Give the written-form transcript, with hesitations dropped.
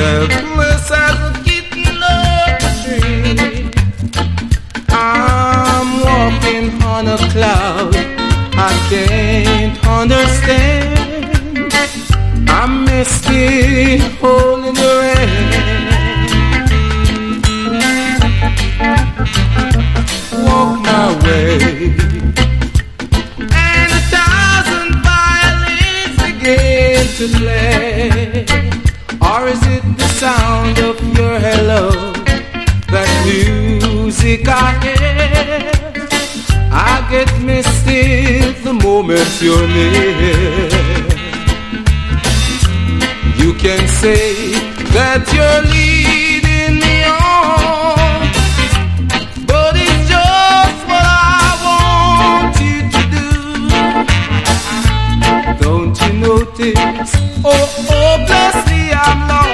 helpless as a kitten up a tree. I'm walking on a cloud, I can't understand. I'm misty, holding your hand. Walk my way, and 1,000 violins begin to play. Or is it the sound of your hello, that music I hear? I get misty the moment you're near. You can say that you're leading me on, but it's just what I want you to do. Don't you notice? Oh, bless me, I'm lost.